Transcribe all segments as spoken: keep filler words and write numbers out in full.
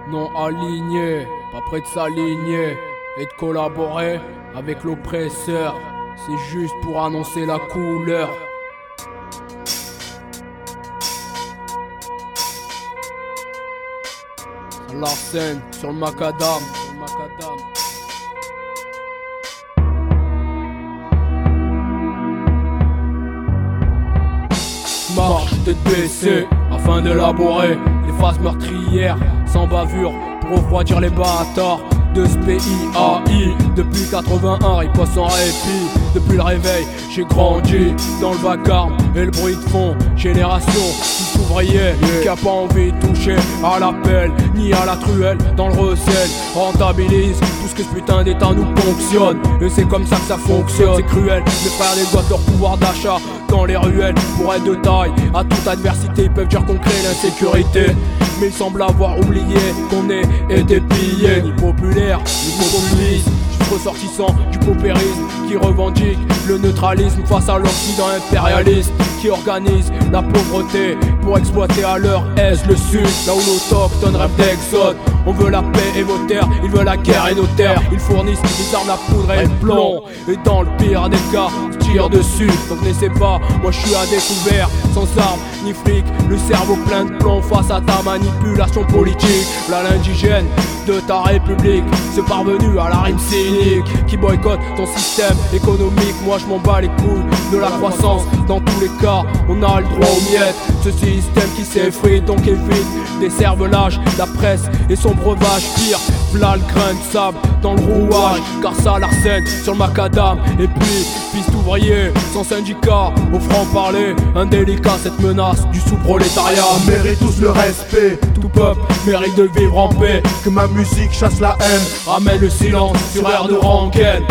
non aligné, pas prêt de s'aligner et de collaborer avec l'oppresseur. C'est juste pour annoncer la couleur. Larsen sur le macadam, sur le macadam. Marche tête baissée afin d'élaborer les phases meurtrières sans bavure pour refroidir les bâtards de ce pays A I. Depuis quatre-vingt-un, riposte sans répit. Depuis le réveil, j'ai grandi dans le vacarme et le bruit de fond. Génération qui s'ouvrier, qui a pas envie de toucher à l'appel ni à la truelle dans le recel. Rentabilise tout ce que ce putain d'état nous ponctionne. Et c'est comme ça que ça fonctionne, c'est cruel. Mes frères dégotent leur pouvoir d'achat dans les ruelles pour être de taille. À toute adversité, ils peuvent dire qu'on crée l'insécurité, mais ils semblent avoir oublié qu'on est été pillé. Ni populaire, ni populiste, juste ressortissant du paupérisme qui revendique le neutralisme face à l'Occident impérialiste qui organise la pauvreté pour exploiter à leur aise le sud. Là où l'autochtone rêve d'exode, on veut la paix et vos terres, ils veulent la guerre et nos terres. Ils fournissent les armes, la poudre et le plomb, et dans le pire des cas, se tirent dessus. Donc n'essaie pas, moi je suis à découvert, sans armes ni fric, le cerveau plein de plomb face à ta manipulation politique. Là l'indigène de ta république, c'est parvenu à la rime cynique qui boycotte ton système économique. Moi je m'en bats les couilles de la croissance, dans tous les cas on a le droit aux miettes. Ce système qui s'effrite donc évite des cervelages, la presse et son breuvage. Pire, v'là le grain de sable dans le rouage, car ça l'arsène sur le macadam. Et puis, fils d'ouvrier, sans syndicat, au franc-parler, indélicat cette menace du sous-prolétariat. On mérite tous le respect, tout peuple mérite de vivre en paix. Que ma musique chasse la haine, ramène le silence sur air de rengaine.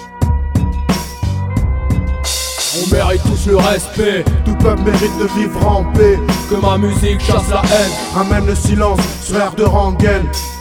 On mérite tous le respect, tout peuple mérite de vivre en paix. Que ma musique chasse la haine, ramène le silence sur air de rengaine.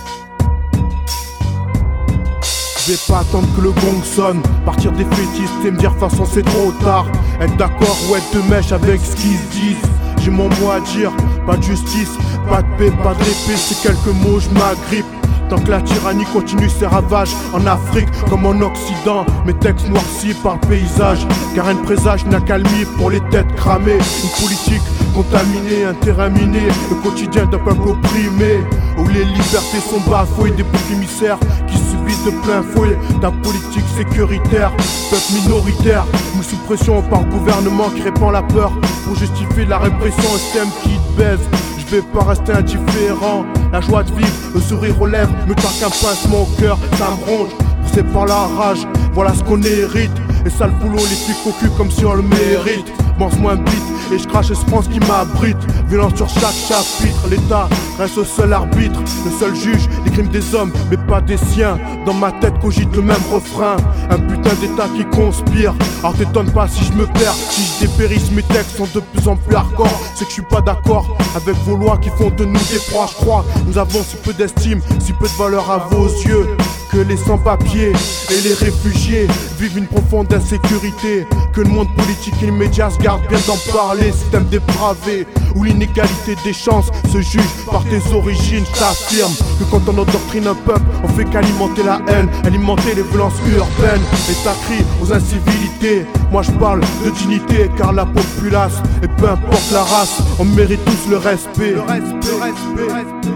Je vais pas attendre que le gong sonne, partir des fétistes et me dire façon c'est trop tard. Être d'accord ou être de mèche avec ce qu'ils se disent. J'ai mon mot à dire, pas de justice, pas de paix, pas de répit. C'est quelques mots, je m'agrippe. Tant que la tyrannie continue ses ravages en Afrique comme en Occident, mes textes noircis par le paysage. Car rien ne présage n'a calmie pour les têtes cramées. Une politique contaminée, un terrain miné, le quotidien d'un peuple opprimé, où les libertés sont bafouées, des boucs émissaires qui subissent de plein fouet ta politique sécuritaire. Peuple minoritaire, mis sous pression par le gouvernement qui répand la peur pour justifier la répression, un système qui te baise. Je vais pas rester indifférent, la joie de vivre, le sourire aux lèvres, me taque un pincement au cœur, ça me ronge, poussé par la rage, voilà ce qu'on hérite. Et ça le boulot, les flics au cul comme si on le mérite. Pense-moi un beat et je crache ce France qui m'abrite. Violence sur chaque chapitre, l'État reste le seul arbitre, le seul juge des crimes des hommes mais pas des siens. Dans ma tête cogite le même refrain, un putain d'État qui conspire. Alors t'étonne pas si je me perds, si je dépérisse, mes textes sont de plus en plus hardcore. C'est que je suis pas d'accord avec vos lois qui font de nous des proies. Je crois nous avons si peu d'estime, si peu de valeur à vos yeux, que les sans-papiers et les réfugiés vivent une profonde insécurité. Que le monde politique et les médias se gardent bien d'en parler. Système dépravé où l'inégalité des chances se juge par tes origines. Je t'affirme que quand on endoctrine un peuple, on fait qu'alimenter la haine, alimenter les violences urbaines. Et ça crie aux incivilités. Moi je parle de dignité car la populace, et peu importe la race, on mérite tous le respect. Le respect, le respect, le respect.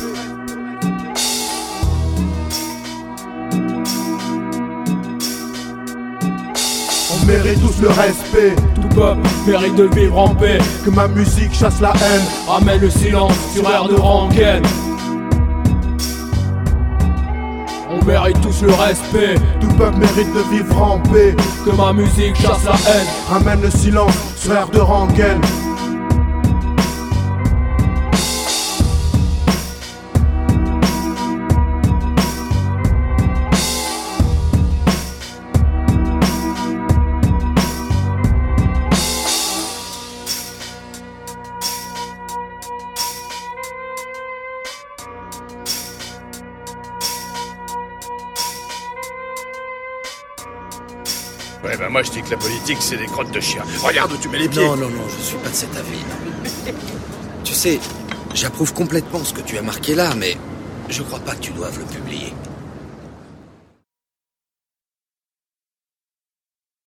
On mérite tous le respect, tout peuple mérite de vivre en paix. Que ma musique chasse la haine, ramène le silence sur air de rengaine. On mérite tous le respect, tout peuple mérite de vivre en paix. Que ma musique chasse la haine, ramène le silence sur air de rengaine. Ouais, bah moi je dis que la politique c'est des crottes de chien. Regarde où tu mets les pieds. Non, non, non, je suis pas de cet avis. Tu sais, j'approuve complètement ce que tu as marqué là, mais Je crois pas que tu doives le publier.